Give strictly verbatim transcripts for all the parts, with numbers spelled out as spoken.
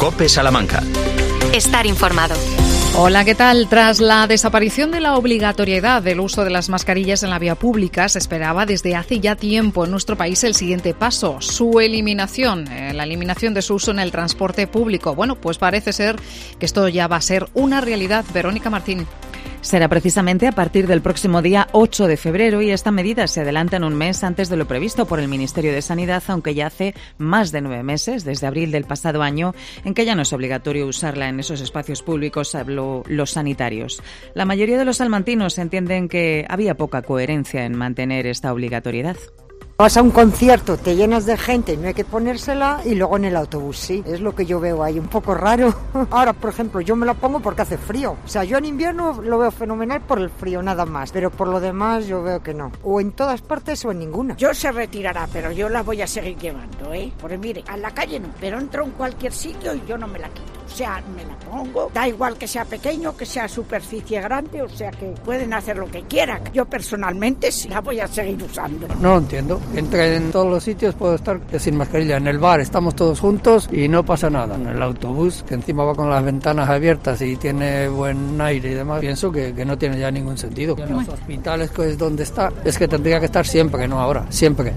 COPE Salamanca. Estar informado. Hola, ¿qué tal? Tras la desaparición de la obligatoriedad del uso de las mascarillas en la vía pública, se esperaba desde hace ya tiempo en nuestro país el siguiente paso, su eliminación, eh, la eliminación de su uso en el transporte público. Bueno, pues parece ser que esto ya va a ser una realidad. Verónica Martín. Será precisamente a partir del próximo día ocho de febrero y esta medida se adelanta en un mes antes de lo previsto por el Ministerio de Sanidad, aunque ya hace más de nueve meses, desde abril del pasado año, en que ya no es obligatorio usarla en esos espacios públicos, salvo los sanitarios. La mayoría de los salmantinos entienden que había poca coherencia en mantener esta obligatoriedad. Vas a un concierto, te llenas de gente y no hay que ponérsela, y luego en el autobús sí, es lo que yo veo ahí, un poco raro. Ahora, por ejemplo, yo me la pongo porque hace frío, o sea, yo en invierno lo veo fenomenal por el frío nada más, pero por lo demás yo veo que no, o en todas partes o en ninguna. Yo se retirará, pero yo la voy a seguir llevando, ¿eh? Porque mire, a la calle no, pero entro en cualquier sitio y yo no me la quito, o sea, me la pongo, da igual que sea pequeño, que sea superficie grande, o sea, que pueden hacer lo que quieran. Yo personalmente sí la voy a seguir usando. No lo entiendo. Entre en todos los sitios puedo estar sin mascarilla. En el bar estamos todos juntos y no pasa nada. En el autobús, que encima va con las ventanas abiertas y tiene buen aire y demás, pienso que, que no tiene ya ningún sentido. En los hospitales, que es donde está, es que tendría que estar siempre, no ahora, siempre.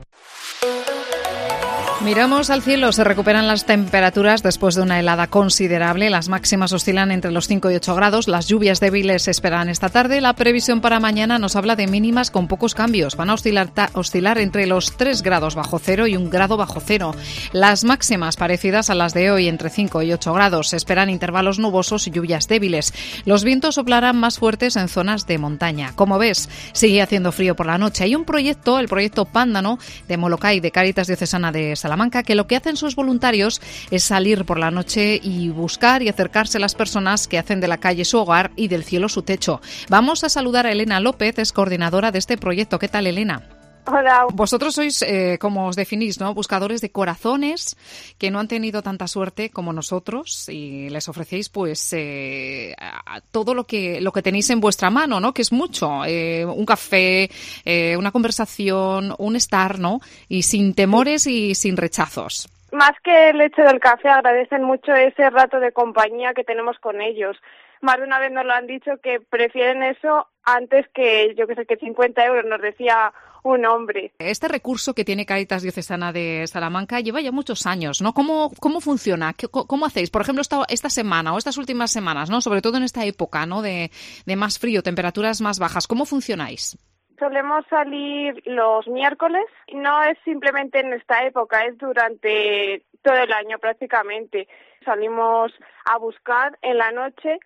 Miramos al cielo, se recuperan las temperaturas después de una helada considerable. Las máximas oscilan entre los cinco y ocho grados. Las lluvias débiles se esperan esta tarde. La previsión para mañana nos habla de mínimas con pocos cambios. Van a oscilar, ta- oscilar entre los tres grados bajo cero y un grado bajo cero. Las máximas parecidas a las de hoy, entre cinco y ocho grados. Se esperan intervalos nubosos y lluvias débiles. Los vientos soplarán más fuertes en zonas de montaña. Como ves, sigue haciendo frío por la noche. Hay un proyecto, el proyecto Pándano de Molokai, de Cáritas Diocesana de Salamanca, que lo que hacen sus voluntarios es salir por la noche y buscar y acercarse a las personas que hacen de la calle su hogar y del cielo su techo. Vamos a saludar a Elena López, es coordinadora de este proyecto. ¿Qué tal, Elena? Hola. Vosotros sois, eh, como os definís, ¿no? Buscadores de corazones que no han tenido tanta suerte como nosotros y les ofrecéis, pues, eh, todo lo que lo que tenéis en vuestra mano, ¿no? Que es mucho, eh, un café, eh, una conversación, un estar, ¿no? Y sin temores y sin rechazos. Más que el hecho del café, agradecen mucho ese rato de compañía que tenemos con ellos. Más de una vez nos lo han dicho que prefieren eso antes que, yo que sé, que cincuenta euros, nos decía un hombre. Este recurso que tiene Cáritas Diocesana de Salamanca lleva ya muchos años, ¿no? ¿Cómo, cómo funciona? ¿Qué, ¿Cómo hacéis? Por ejemplo, esta, esta semana o estas últimas semanas, ¿no? Sobre todo en esta época, ¿no? De, de más frío, temperaturas más bajas. ¿Cómo funcionáis? Solemos salir los miércoles. No es simplemente en esta época, es durante todo el año prácticamente. Salimos a buscar en la noche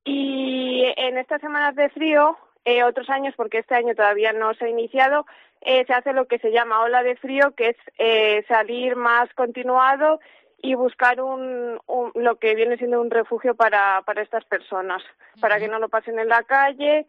y en estas semanas de frío, eh, otros años, porque este año todavía no se ha iniciado, eh, se hace lo que se llama ola de frío, que es eh, salir más continuado y buscar un, un lo que viene siendo un refugio para, para estas personas, uh-huh. para que no lo pasen en la calle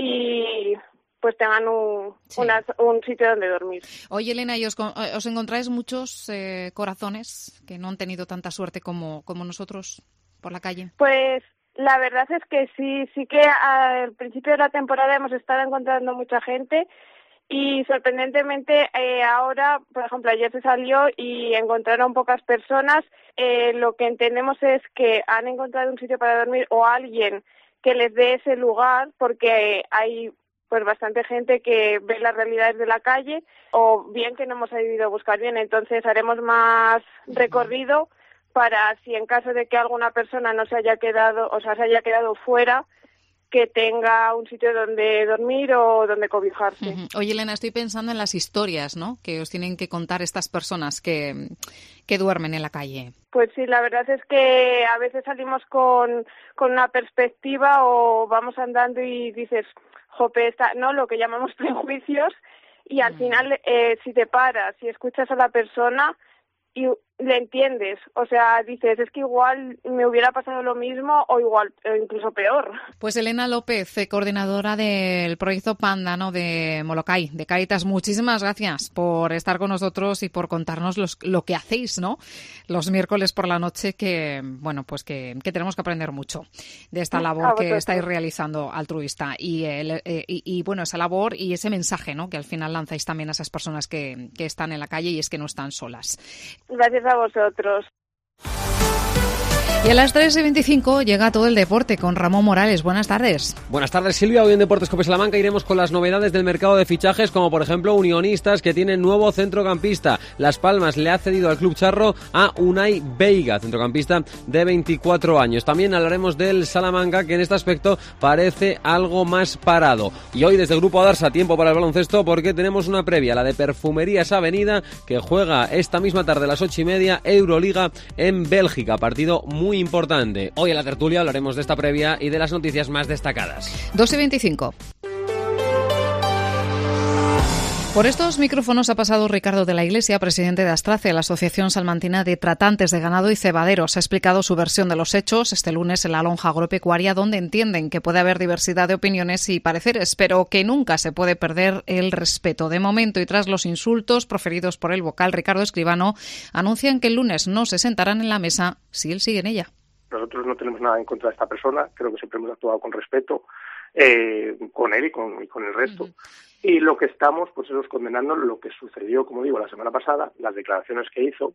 y pues tengan un, sí. una, un sitio donde dormir. Oye, Elena, ¿y os, os encontráis muchos eh, corazones que no han tenido tanta suerte como, como nosotros por la calle? Pues la verdad es que sí, sí que al principio de la temporada hemos estado encontrando mucha gente y sorprendentemente eh, ahora, por ejemplo, ayer se salió y encontraron pocas personas. Eh, lo que entendemos es que han encontrado un sitio para dormir o alguien que les dé ese lugar, porque hay pues bastante gente que ve las realidades de la calle o bien que no hemos sabido a buscar bien. Entonces haremos más recorrido para, si en caso de que alguna persona no se haya quedado, o sea, se haya quedado fuera, que tenga un sitio donde dormir o donde cobijarse. Uh-huh. Oye, Elena, estoy pensando en las historias, ¿no?, que os tienen que contar estas personas que, que duermen en la calle. Pues sí, la verdad es que a veces salimos con, con una perspectiva o vamos andando y dices, jope, está, ¿no?, lo que llamamos prejuicios, y al uh-huh. final, eh, si te paras y escuchas a la persona y le entiendes, o sea, dices, es que igual me hubiera pasado lo mismo o igual, o incluso peor. Pues Elena López, coordinadora del proyecto Pándano de Molokai, de Cáritas, muchísimas gracias por estar con nosotros y por contarnos los, lo que hacéis, ¿no?, los miércoles por la noche, que, bueno, pues que, que tenemos que aprender mucho de esta labor que estáis realizando altruista y, el, eh, y, y, bueno, esa labor y ese mensaje, ¿no?, que al final lanzáis también a esas personas que, que están en la calle y es que no están solas. Gracias a vosotros. Y a las tres y veinticinco llega todo el deporte con Ramón Morales. Buenas tardes. Buenas tardes, Silvia. Hoy en Deportes Cope Salamanca iremos con las novedades del mercado de fichajes, como por ejemplo Unionistas, que tiene nuevo centrocampista. Las Palmas le ha cedido al Club Charro a Unai Veiga, centrocampista de veinticuatro años. También hablaremos del Salamanca, que en este aspecto parece algo más parado. Y hoy desde el Grupo Adarsa, tiempo para el baloncesto, porque tenemos una previa, la de Perfumerías Avenida, que juega esta misma tarde a las ocho y media Euroliga en Bélgica. Partido muy Muy importante. Hoy en la tertulia hablaremos de esta previa y de las noticias más destacadas. dos y veinticinco. Por estos micrófonos ha pasado Ricardo de la Iglesia, presidente de Astrace, la Asociación Salmantina de Tratantes de Ganado y Cebaderos. Ha explicado su versión de los hechos este lunes en la lonja agropecuaria, donde entienden que puede haber diversidad de opiniones y pareceres, pero que nunca se puede perder el respeto. De momento, y tras los insultos proferidos por el vocal Ricardo Escribano, anuncian que el lunes no se sentarán en la mesa si él sigue en ella. Nosotros no tenemos nada en contra de esta persona, creo que siempre hemos actuado con respeto eh, con él y con, y con el resto. Uh-huh. Y lo que estamos, pues es condenando lo que sucedió, como digo, la semana pasada, las declaraciones que hizo,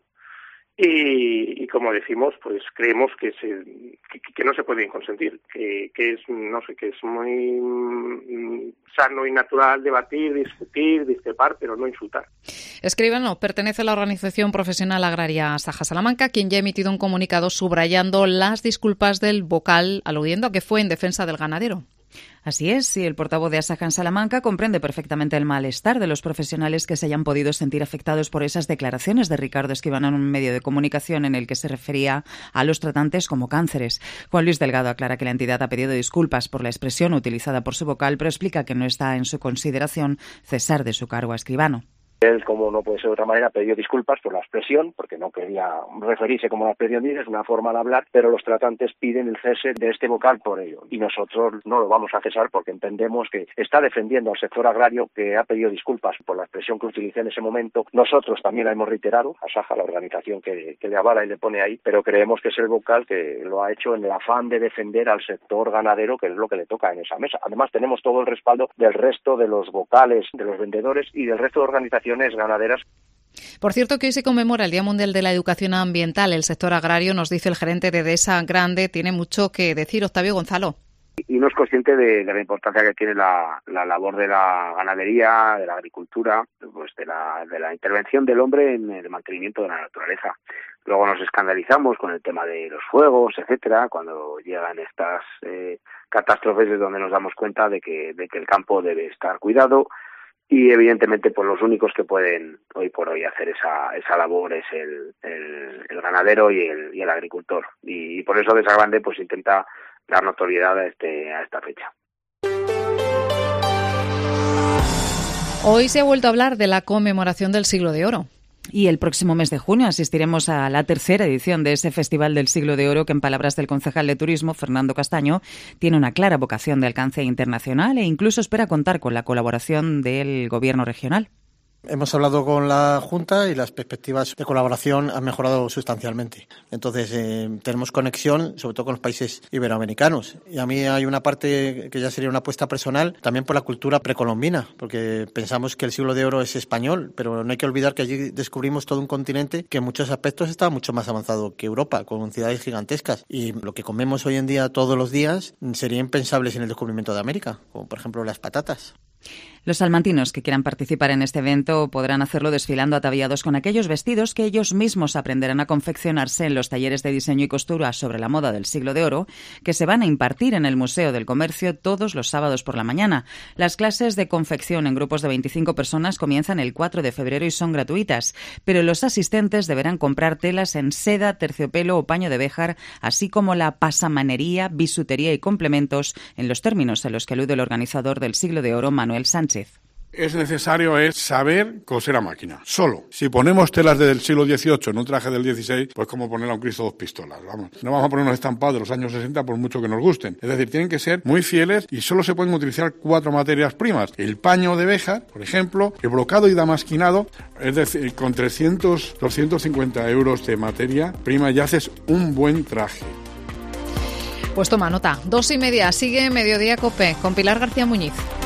y, y como decimos, pues creemos que se que, que no se puede consentir, que, que es, no sé, que es muy mm, sano y natural debatir, discutir, discrepar, pero no insultar. Escribano pertenece a la organización profesional agraria Saja Salamanca, quien ya ha emitido un comunicado subrayando las disculpas del vocal, aludiendo a que fue en defensa del ganadero. Así es, y el portavoz de Asaja en Salamanca comprende perfectamente el malestar de los profesionales que se hayan podido sentir afectados por esas declaraciones de Ricardo Escribano en un medio de comunicación en el que se refería a los tratantes como cánceres. Juan Luis Delgado aclara que la entidad ha pedido disculpas por la expresión utilizada por su vocal, pero explica que no está en su consideración cesar de su cargo a Escribano. Él, como no puede ser de otra manera, pidió disculpas por la expresión, porque no quería referirse como la expresión dice, es una forma de hablar, pero los tratantes piden el cese de este vocal por ello. Y nosotros no lo vamos a cesar porque entendemos que está defendiendo al sector agrario, que ha pedido disculpas por la expresión que utilicé en ese momento. Nosotros también la hemos reiterado, a Saja, la organización que, que le avala y le pone ahí, pero creemos que es el vocal que lo ha hecho en el afán de defender al sector ganadero, que es lo que le toca en esa mesa. Además, tenemos todo el respaldo del resto de los vocales, de los vendedores y del resto de organizaciones ganaderas. Por cierto, que hoy se conmemora el Día Mundial de la Educación Ambiental. El sector agrario, nos dice el gerente de Desa Grande, tiene mucho que decir. Octavio Gonzalo. Y no es consciente de, de la importancia que tiene la, la labor de la ganadería, de la agricultura, pues de la, de la intervención del hombre en el mantenimiento de la naturaleza. Luego nos escandalizamos con el tema de los fuegos, etcétera, cuando llegan estas eh, catástrofes, es donde nos damos cuenta de que, de que el campo debe estar cuidado. Y evidentemente pues los únicos que pueden hoy por hoy hacer esa esa labor es el, el, el ganadero y el, y el agricultor. Y, y por eso Desa Grande pues intenta dar notoriedad a este a esta fecha. Hoy se ha vuelto a hablar de la conmemoración del Siglo de Oro. Y el próximo mes de junio asistiremos a la tercera edición de ese Festival del Siglo de Oro que, en palabras del concejal de Turismo, Fernando Castaño, tiene una clara vocación de alcance internacional e incluso espera contar con la colaboración del Gobierno regional. Hemos hablado con la Junta y las perspectivas de colaboración han mejorado sustancialmente. Entonces, eh, tenemos conexión, sobre todo con los países iberoamericanos. Y a mí hay una parte que ya sería una apuesta personal, también por la cultura precolombina, porque pensamos que el Siglo de Oro es español, pero no hay que olvidar que allí descubrimos todo un continente que en muchos aspectos está mucho más avanzado que Europa, con ciudades gigantescas. Y lo que comemos hoy en día todos los días sería impensable sin el descubrimiento de América, como por ejemplo las patatas. Los salmantinos que quieran participar en este evento podrán hacerlo desfilando ataviados con aquellos vestidos que ellos mismos aprenderán a confeccionarse en los talleres de diseño y costura sobre la moda del Siglo de Oro, que se van a impartir en el Museo del Comercio todos los sábados por la mañana. Las clases de confección en grupos de veinticinco personas comienzan el cuatro de febrero y son gratuitas, pero los asistentes deberán comprar telas en seda, terciopelo o paño de béjar, así como la pasamanería, bisutería y complementos, en los términos a los que alude el organizador del Siglo de Oro, Manuel Sánchez. Es necesario es saber coser a máquina, solo. Si ponemos telas del siglo dieciocho en un traje del dieciséis, pues como poner a un Cristo dos pistolas, vamos. No vamos a poner unos estampados de los años sesenta por mucho que nos gusten. Es decir, tienen que ser muy fieles y solo se pueden utilizar cuatro materias primas. El paño de béjar, por ejemplo, el brocado y damasquinado, es decir, con trescientos, doscientos cincuenta euros de materia prima ya haces un buen traje. Pues toma nota, dos y media, sigue Mediodía Cope con Pilar García Muñiz.